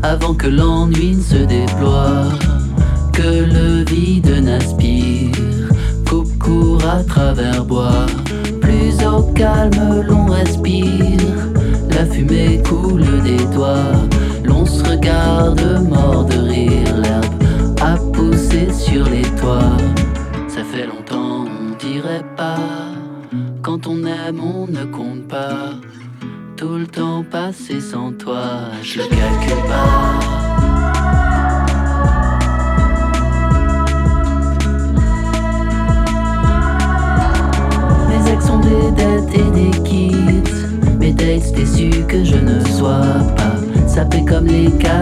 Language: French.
avant que l'ennui ne se déploie, que le vide n'aspire, coupe court à travers bois. Plus au calme l'on respire, la fumée coule des doigts. L'on se regarde mort de rire, l'herbe a poussé sur les toits. Ça fait longtemps, on dirait pas. Quand on aime, on ne compte pas. Tout le temps passé sans toi, je le calcule pas. Mes ex sont des dettes et des kits. Mes dates déçus que je ne sois pas sapé comme les cas.